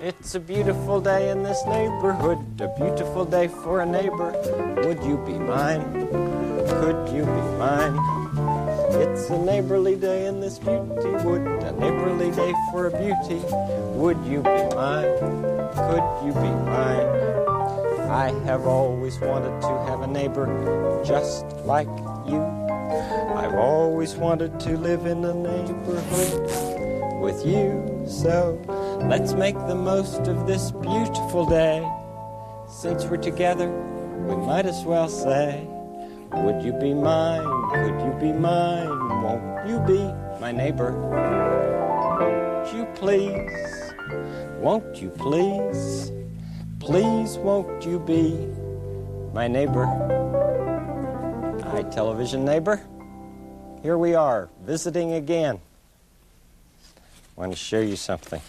It's a beautiful day in this neighborhood, a beautiful day for a neighbor. Would you be mine? Could you be mine? It's a neighborly day in this beauty wood, a neighborly day for a beauty. Would you be mine? Could you be mine? I have always wanted to have a neighbor just like you. I've always wanted to live in a neighborhood with you. So let's make the most of this beautiful day. Since we're together, we might as well say, would you be mine? Could you be mine? Won't you be my neighbor? Won't you please? Won't you please? Please won't you be my neighbor? Hi, television neighbor. Here we are, visiting again. I want to show you something.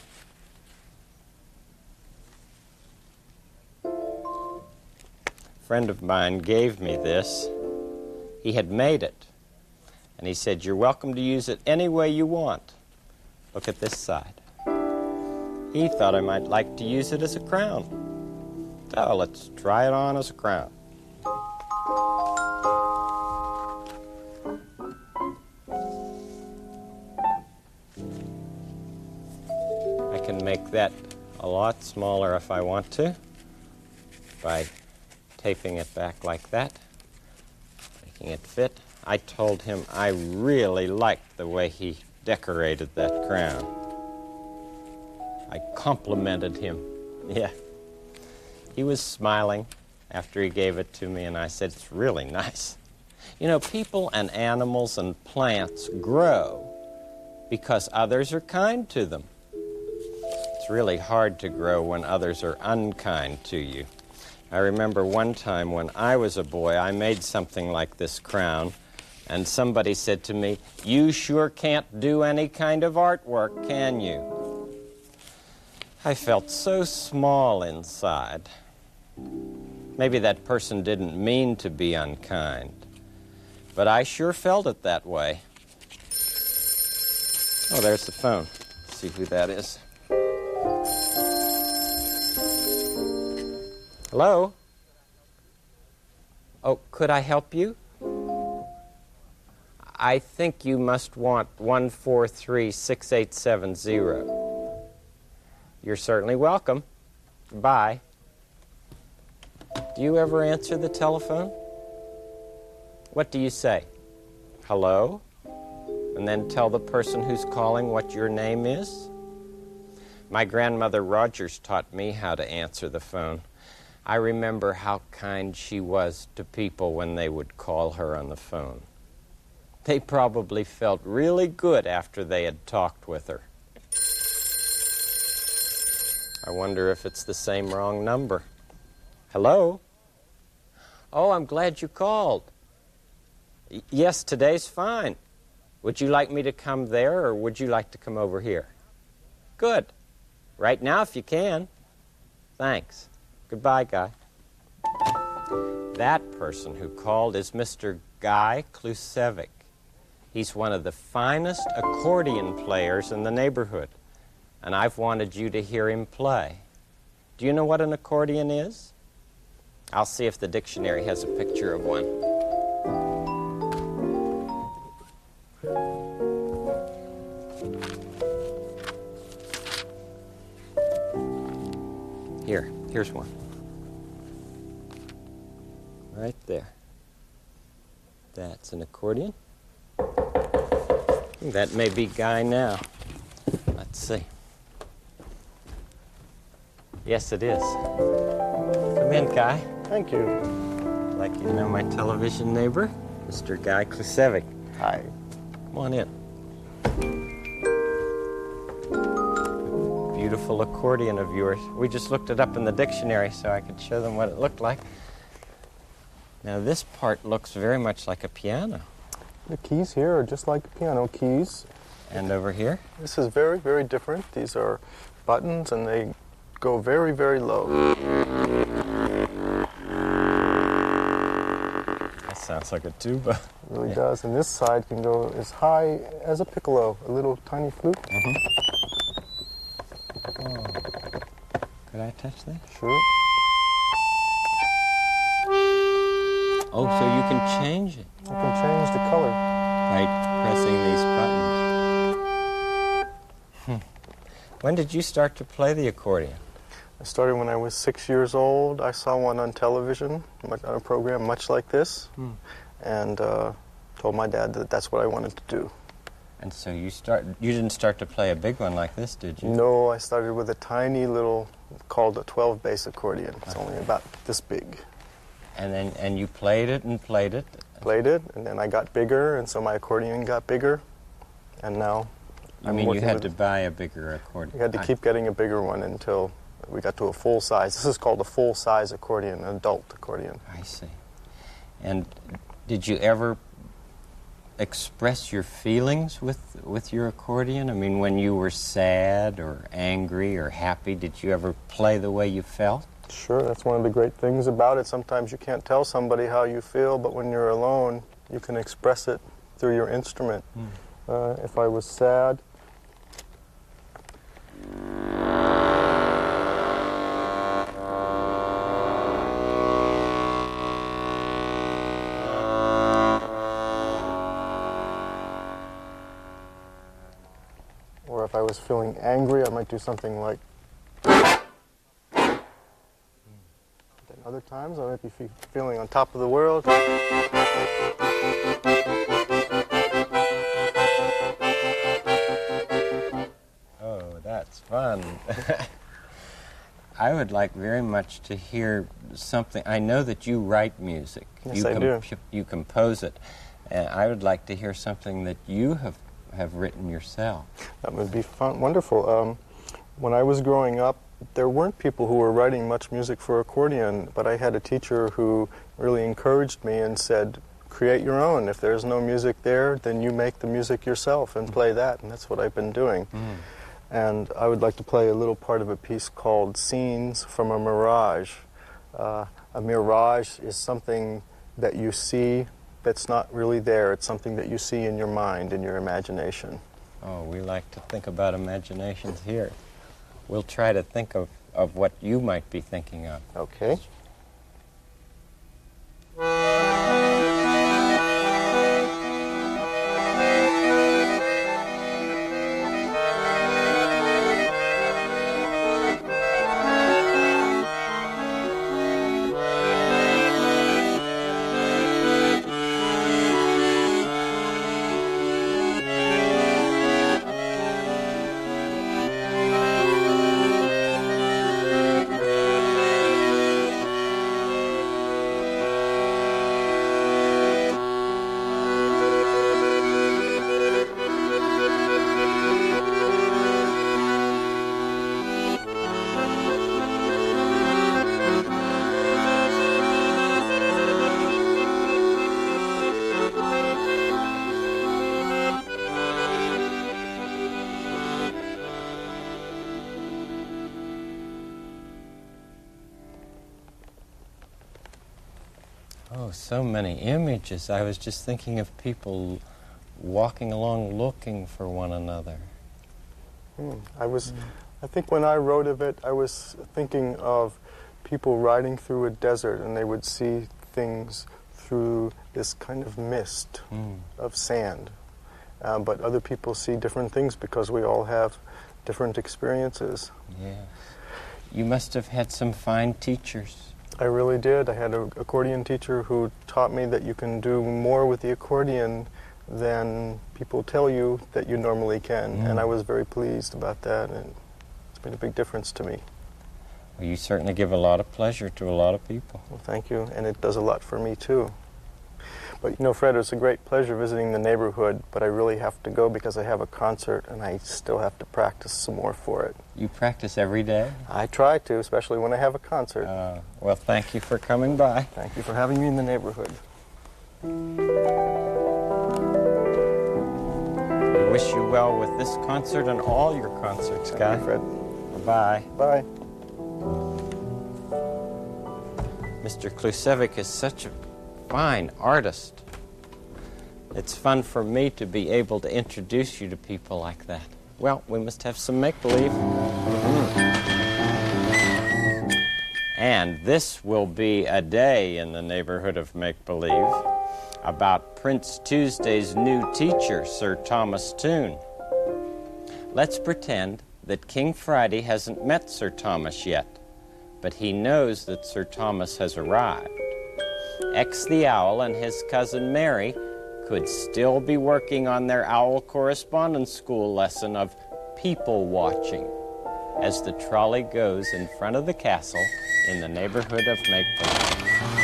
A friend of mine gave me this. He had made it. And he said, you're welcome to use it any way you want. Look at this side. He thought I might like to use it as a crown. So let's try it on as a crown. I can make that a lot smaller if I want to by taping it back like that, making it fit. I told him I really liked the way he decorated that crown. I complimented him. Yeah. He was smiling after he gave it to me, and I said, it's really nice. You know, people and animals and plants grow because others are kind to them. It's really hard to grow when others are unkind to you. I remember one time when I was a boy, I made something like this crown, and somebody said to me, you sure can't do any kind of artwork, can you? I felt so small inside. Maybe that person didn't mean to be unkind, but I sure felt it that way. Oh, there's the phone. Let's see who that is. Hello? Oh, could I help you? I think you must want 143-6870. You're certainly welcome. Bye. Do you ever answer the telephone? What do you say? Hello? And then tell the person who's calling what your name is? My grandmother Rogers taught me how to answer the phone. I remember how kind she was to people when they would call her on the phone. They probably felt really good after they had talked with her. I wonder if it's the same wrong number. Hello? Oh, I'm glad you called. Yes, today's fine. Would you like me to come there, or would you like to come over here? Good. Right now, if you can. Thanks. Goodbye, Guy. That person who called is Mr. Guy Klusevic. He's one of the finest accordion players in the neighborhood, and I've wanted you to hear him play. Do you know what an accordion is? I'll see if the dictionary has a picture of one. Here's one. Right there. That's an accordion. That may be Guy now. Let's see. Yes, it is. Come in, Guy. Thank you. I'd like you to know my television neighbor, Mr. Guy Klusevic. Hi. Come on in. Beautiful accordion of yours. We just looked it up in the dictionary so I could show them what it looked like. Now this part looks very much like a piano. The keys here are just like piano keys. And over here? This is very, very different. These are buttons and they go very, very low. That sounds like a tuba. It really does. And this side can go as high as a piccolo, a little tiny flute. Could I touch that? Sure. Oh, so you can change it I can change the color. by pressing these buttons. When did you start to play the accordion? I started when I was 6 years old. I saw one on television, on a program much like this, and told my dad that that's what I wanted to do. And so you didn't start to play a big one like this, did you? No, I started with a tiny little, called a 12-bass accordion. It's only about this big. And you played it and played it. Played it, and then I got bigger, and so my accordion got bigger, and now I mean, you had to buy a bigger accordion. We had to keep getting a bigger one until we got to a full size. This is called a full-size accordion, an adult accordion. I see. And did you ever express your feelings with your accordion? I mean, when you were sad or angry or happy, did you ever play the way you felt? Sure, that's one of the great things about it. Sometimes you can't tell somebody how you feel, but when you're alone, you can express it through your instrument. If I was sad, or if I was feeling angry, I might do something like. Then other times, I might be feeling on top of the world. Oh, that's fun. I would like very much to hear something. I know that you write music. Yes, I do. You compose it. And I would like to hear something that you have written yourself. That would be fun, wonderful. When I was growing up, there weren't people who were writing much music for accordion, but I had a teacher who really encouraged me and said, create your own. If there's no music there, then you make the music yourself and play that, and that's what I've been doing. And I would like to play a little part of a piece called Scenes from a Mirage. A mirage is something that you see that's not really there. It's something that you see in your mind, in your imagination. Oh, we like to think about imaginations here. We'll try to think of what you might be thinking of. Okay. Oh, so many images. I was just thinking of people walking along looking for one another. I think when I wrote of it, I was thinking of people riding through a desert, and they would see things through this kind of mist of sand. But other people see different things because we all have different experiences. Yeah. You must have had some fine teachers. I really did. I had an accordion teacher who taught me that you can do more with the accordion than people tell you that you normally can. And I was very pleased about that, and it's made a big difference to me. Well, you certainly give a lot of pleasure to a lot of people. Well, thank you, and it does a lot for me too. But you know, Fred, it's a great pleasure visiting the neighborhood, but I really have to go because I have a concert and I still have to practice some more for it. You practice every day? I try to, especially when I have a concert. Well, thank you for coming by. Thank you for having me in the neighborhood. We wish you well with this concert and all your concerts, Guy. Thank you, Fred. Bye. Bye. Mr. Klusevic is such a fine artist. It's fun for me to be able to introduce you to people like that. Well, we must have some make-believe. And this will be a day in the neighborhood of make-believe about Prince Tuesday's new teacher, Sir Thomas Toon. Let's pretend that King Friday hasn't met Sir Thomas yet, but he knows that Sir Thomas has arrived. X the Owl and his cousin Mary could still be working on their owl correspondence school lesson of people watching as the trolley goes in front of the castle in the neighborhood of make-believe.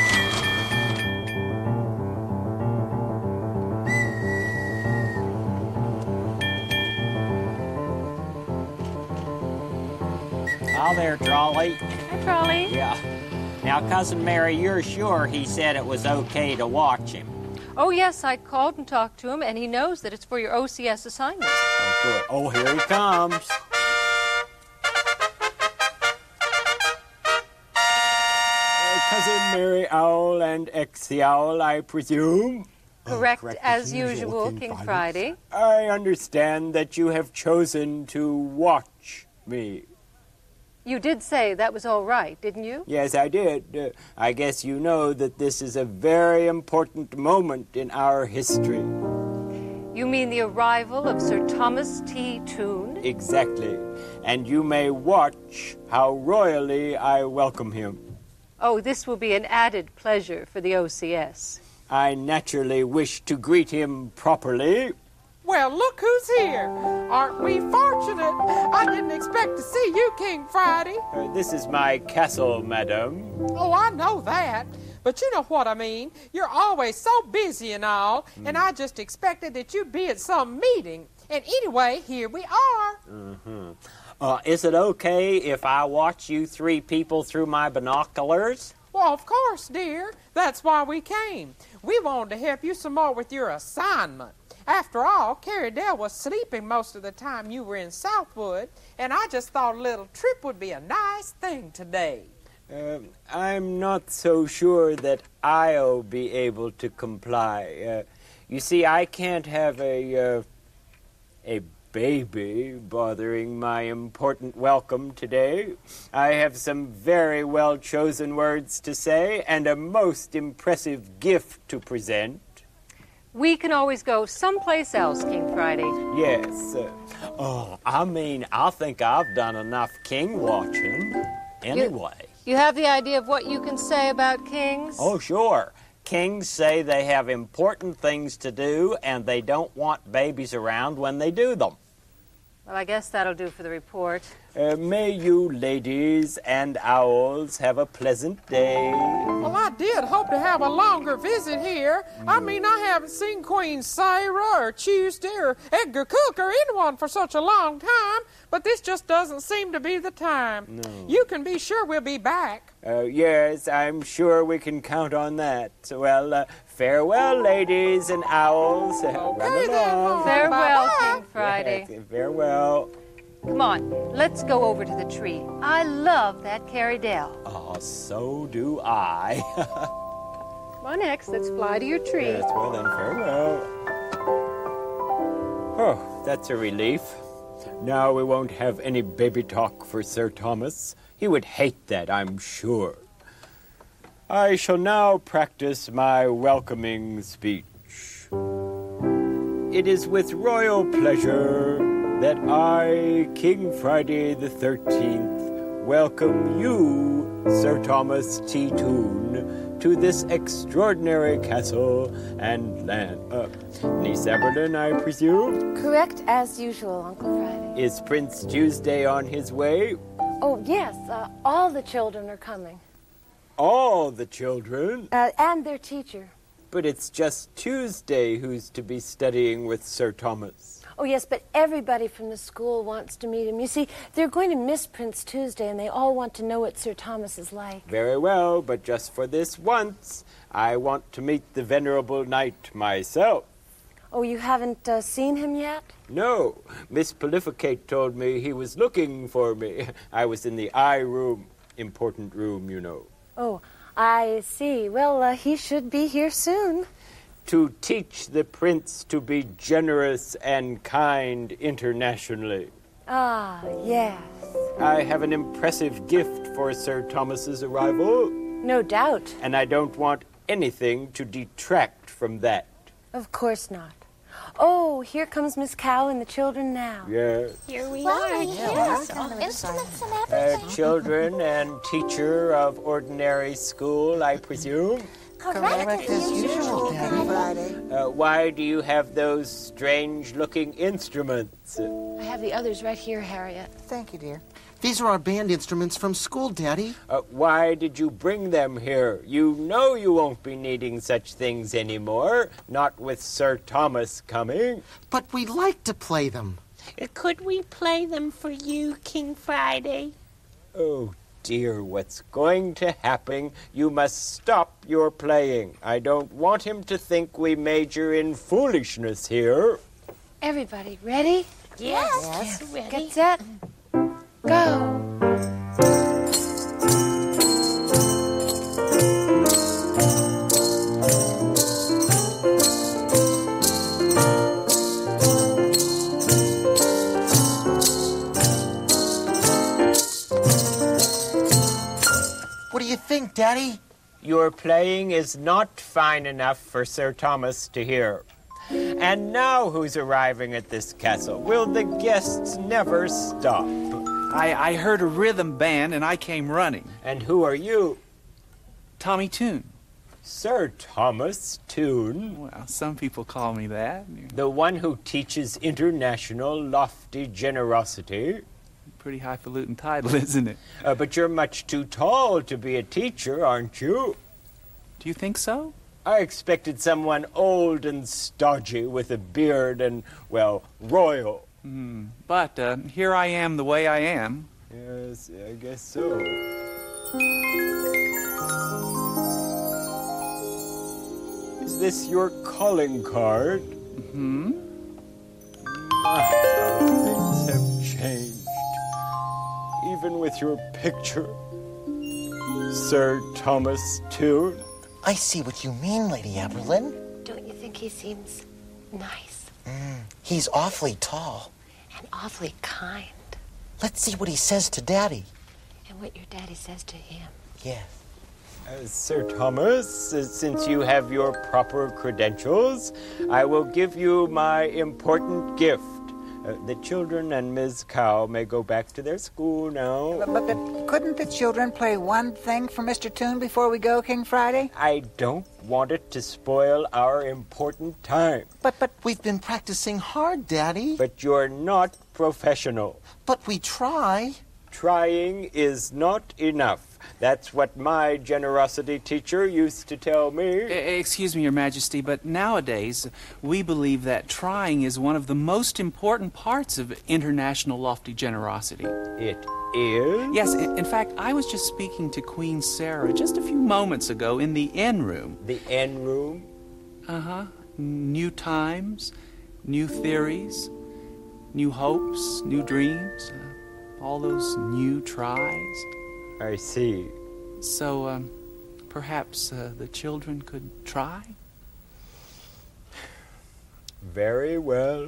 Hi there, Trolley. Hi, Trolley. Yeah. Now, Cousin Mary, you're sure he said it was okay to watch him? Oh, yes, I called and talked to him, and he knows that it's for your OCS assignment. Oh, good. Oh, here he comes. Cousin Mary Owl and X the Owl, I presume? Correct, as usual, King Friday. I understand that you have chosen to watch me. You did say that was all right, didn't you? Yes, I did. I guess you know that this is a very important moment in our history. You mean the arrival of Sir Thomas T. Toon? Exactly. And you may watch how royally I welcome him. Oh, this will be an added pleasure for the OCS. I naturally wish to greet him properly. Well, look who's here. Aren't we fortunate? I didn't expect to see you, King Friday. This is my castle, madam. Oh, I know that. But you know what I mean. You're always so busy and all, and I just expected that you'd be at some meeting. And anyway, here we are. Is it okay if I watch you three people through my binoculars? Well, of course, dear. That's why we came. We wanted to help you some more with your assignment. After all, Carrie Dell was sleeping most of the time you were in Southwood, and I just thought a little trip would be a nice thing today. I'm not so sure that I'll be able to comply. You see, I can't have a baby bothering my important welcome today. I have some very well-chosen words to say and a most impressive gift to present. We can always go someplace else, King Friday. Yes. I think I've done enough king watching. Anyway. You have the idea of what you can say about kings? Oh, sure. Kings say they have important things to do, and they don't want babies around when they do them. Well, I guess that'll do for the report. May you ladies and owls have a pleasant day. Well, I did hope to have a longer visit here. I mean, I haven't seen Queen Sarah or Tuesday or Edgar Cook or anyone for such a long time, but this just doesn't seem to be the time. No. You can be sure we'll be back. Yes, I'm sure we can count on that. Well, farewell, ladies and owls. Okay, then. Farewell, Bye-bye. King Friday. Yes, farewell. Come on, let's go over to the tree. I love that Carrie Dell. Oh, so do I. Come on, X, let's fly to your tree. Yes, well then, farewell. Oh, that's a relief. Now we won't have any baby talk for Sir Thomas. He would hate that, I'm sure. I shall now practice my welcoming speech. It is with royal pleasure that I, King Friday the 13th, welcome you, Sir Thomas T. Toon, to this extraordinary castle and land. Niece Eberlin, I presume? Correct, as usual, Uncle Friday. Is Prince Tuesday on his way? Oh, yes, all the children are coming. All the children? And their teacher. But it's just Tuesday who's to be studying with Sir Thomas. Oh, yes, but everybody from the school wants to meet him. You see, they're going to miss Prince Tuesday, and they all want to know what Sir Thomas is like. Very well, but just for this once, I want to meet the venerable knight myself. Oh, you haven't seen him yet? No, Miss Prolificate told me he was looking for me. I was in the eye room, important room, you know. Oh, I see. Well, he should be here soon. To teach the prince to be generous and kind internationally. Ah, yes. I have an impressive gift for Sir Thomas's arrival, No doubt. and I don't want anything to detract from that. Of course not. Oh, here comes Miss Cow and the children now. Yes. Here we Well, are. yes, all instruments and everything. Children and teacher of ordinary school, I presume. Correct as usual, Daddy Friday. Why do you have those strange-looking instruments? I have the others right here, Harriet. Thank you, dear. These are our band instruments from school, Daddy. Why did you bring them here? You know you won't be needing such things anymore, not with Sir Thomas coming. But we like to play them. Could we play them for you, King Friday? Oh, dear, what's going to happen? You must stop your playing. I don't want him to think we major in foolishness here. Everybody, ready? Yes. Ready? Get set. Go. What do you think, Daddy? Your playing is not fine enough for Sir Thomas to hear. And now who's arriving at this castle? Will the guests never stop? I heard a rhythm band and I came running. And who are you? Tommy Toon. Sir Thomas Toon, Well, some people call me that. the one who teaches international lofty generosity. Pretty highfalutin title, isn't it? But you're much too tall to be a teacher, aren't you? Do you think so? I expected someone old and stodgy with a beard and, well, royal. But here I am the way I am. Yes, I guess so. Is this your calling card? Things have changed. Even with your picture, Sir Thomas Toon. I see what you mean, Lady Aberlin. Don't you think he seems nice He's awfully tall. and awfully kind? Let's see what he says to Daddy. And what your daddy says to him. Yes. Sir Thomas, since you have your proper credentials, I will give you my important gift. The children and Ms. Cow may go back to their school now. But couldn't the children play one thing for Mr. Toon before we go, King Friday? I don't want it to spoil our important time. But we've been practicing hard, Daddy. But you're not professional. But we try. Trying is not enough. That's what my generosity teacher used to tell me. Excuse me, Your Majesty, but nowadays we believe that trying is one of the most important parts of international lofty generosity. It is? Yes, in fact, I was just speaking to Queen Sarah just a few moments ago in the Inn Room. The N room? Uh-huh. New times, new theories, new hopes, new dreams, all those new tries. I see. So, perhaps the children could try? Very well.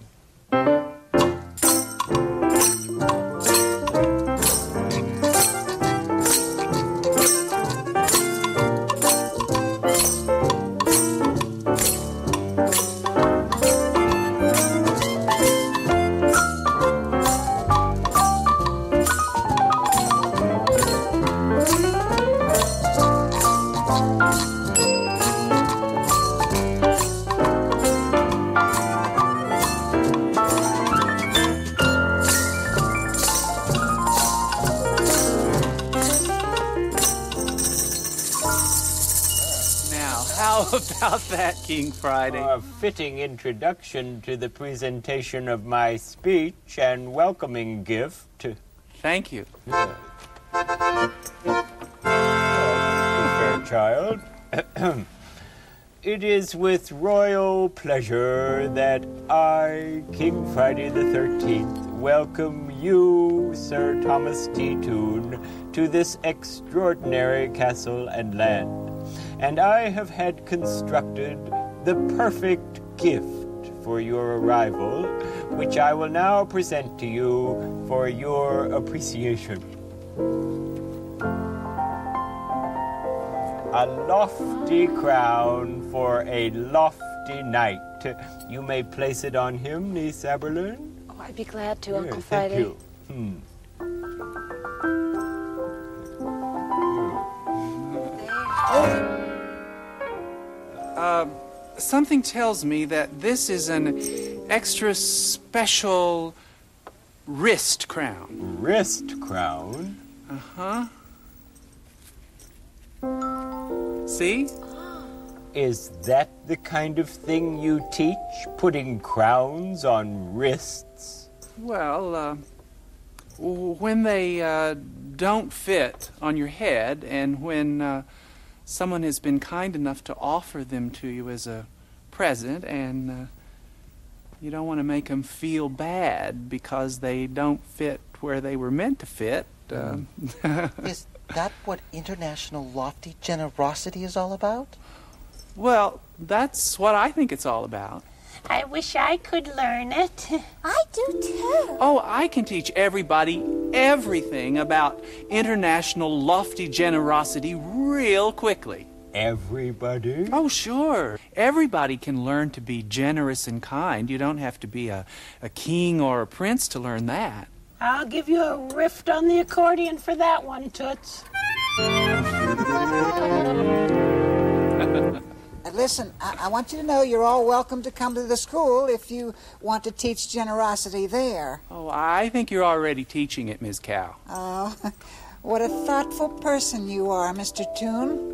How about that, King Friday? A fitting introduction to the presentation of my speech and welcoming gift. Thank you. Fairchild. It is with royal pleasure that I, King Friday the 13th, welcome you, Sir Thomas T. Toon, to this extraordinary castle and land. And I have had constructed the perfect gift for your arrival, which I will now present to you for your appreciation. A lofty crown for a lofty knight. You may place it on him, Niece Aberlin. Oh, I'd be glad to, Uncle Thank Friday. you. Something tells me that this is an extra special wrist crown. Wrist crown? Uh-huh. See? Is that the kind of thing you teach, putting crowns on wrists? Well, when they don't fit on your head, and when someone has been kind enough to offer them to you as a present, and you don't want to make them feel bad because they don't fit where they were meant to fit. Is that what international lofty generosity is all about? Well, that's what I think it's all about. I wish I could learn it. I do too. Oh, I can teach everybody everything about international lofty generosity real quickly. Everybody? Oh, sure. Everybody can learn to be generous and kind. You don't have to be a king or a prince to learn that. I'll give you a riff on the accordion for that one, Toots. Listen, I want you to know you're all welcome to come to the school if you want to teach generosity there. Oh, I think you're already teaching it, Ms. Cow. Oh, what a thoughtful person you are, Mr. Toon.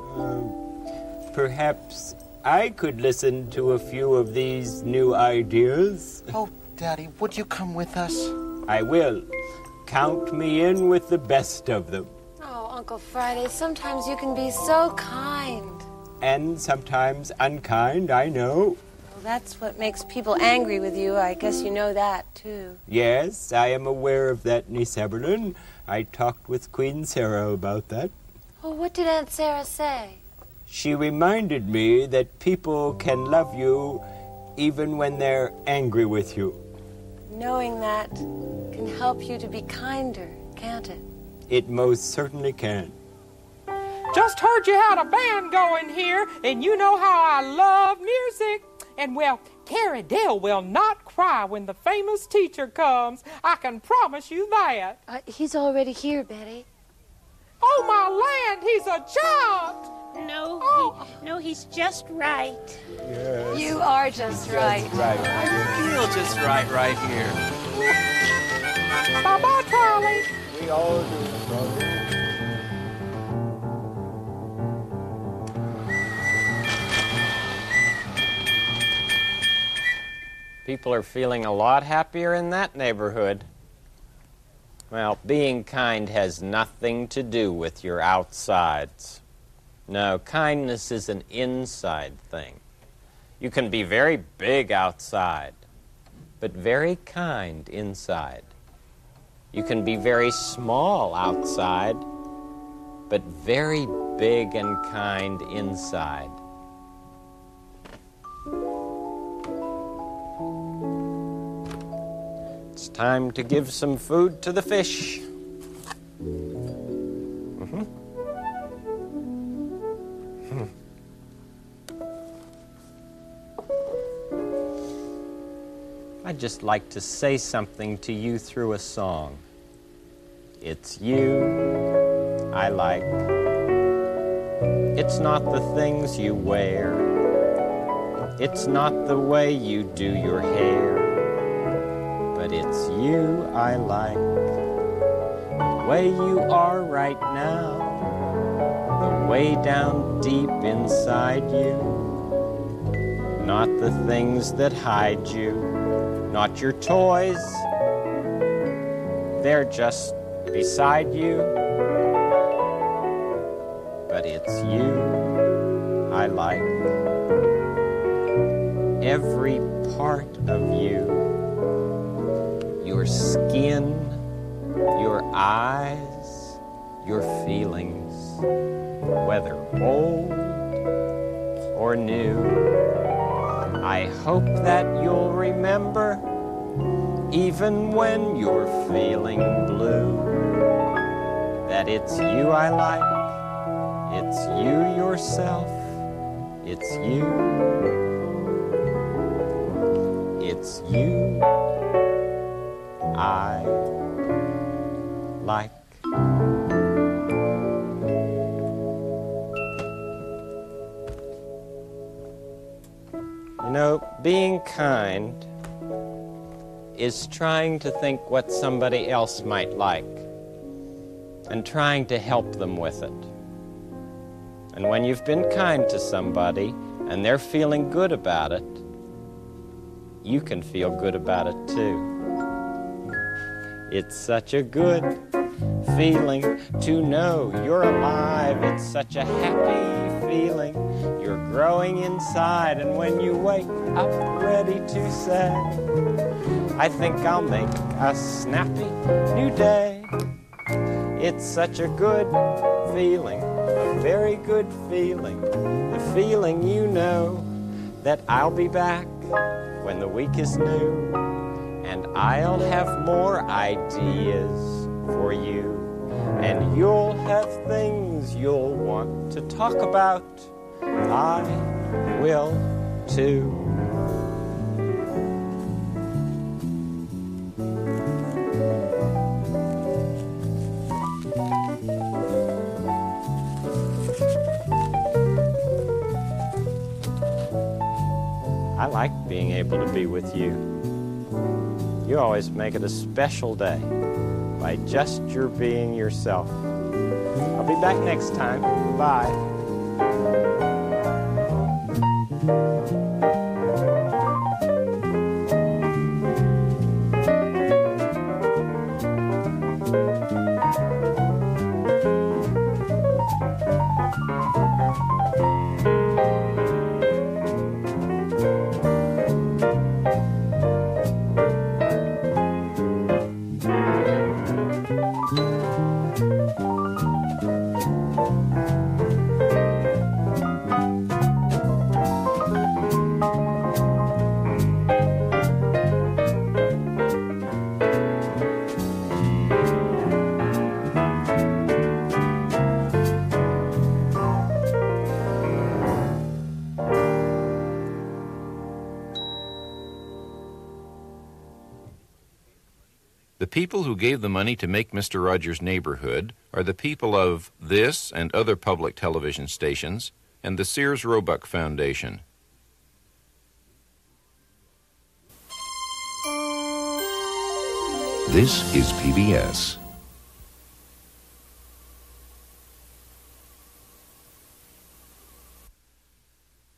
Perhaps I could listen to a few of these new ideas. Oh, Daddy, would you come with us? I will. Count me in with the best of them. Oh, Uncle Friday, sometimes you can be so kind. And sometimes unkind, I know. Well, that's what makes people angry with you. I guess you know that, too. Yes, I am aware of that, Niece Eberlin. I talked with Queen Sarah about that. Oh, what did Aunt Sarah say? She reminded me that people can love you even when they're angry with you. Knowing that can help you to be kinder, can't it? It most certainly can. Just heard you had a band going here, and you know how I love music. And, well, Carrie Dale will not cry when the famous teacher comes. I can promise you that. He's already here, Betty. Oh, my land, he's a giant. No, he's just right. Yes. You are just right. I feel just right here. Bye-bye, Charlie. We all do, brother. People are feeling a lot happier in that neighborhood. Well, being kind has nothing to do with your outsides. No, kindness is an inside thing. You can be very big outside, but very kind inside. You can be very small outside, but very big and kind inside. It's time to give some food to the fish. I'd just like to say something to you through a song. It's you I like. It's not the things you wear. It's not the way you do your hair. But it's you I like. The way you are right now. The way down deep inside you. Not the things that hide you. Not your toys, they're just beside you. But it's you I like. Every part of you. Your skin, your eyes, your feelings. Whether old or new. I hope that you'll remember even when you're feeling blue, that it's you I like, it's you yourself, it's you, it's you I like. You know, being kind is trying to think what somebody else might like and trying to help them with it. And when you've been kind to somebody and they're feeling good about it, you can feel good about it too. It's such a good feeling to know you're alive. It's such a happy feeling. You're growing inside, and when you wake up ready to say, I think I'll make a snappy new day. It's such a good feeling, a very good feeling, the feeling you know that I'll be back when the week is new, and I'll have more ideas for you, and you'll have things you'll want to talk about. I will too. I like being able to be with you. You always make it a special day by just your being yourself. I'll be back next time. Bye. The people who gave the money to make Mr. Rogers' Neighborhood are the people of this and other public television stations and the Sears Roebuck Foundation. This is PBS.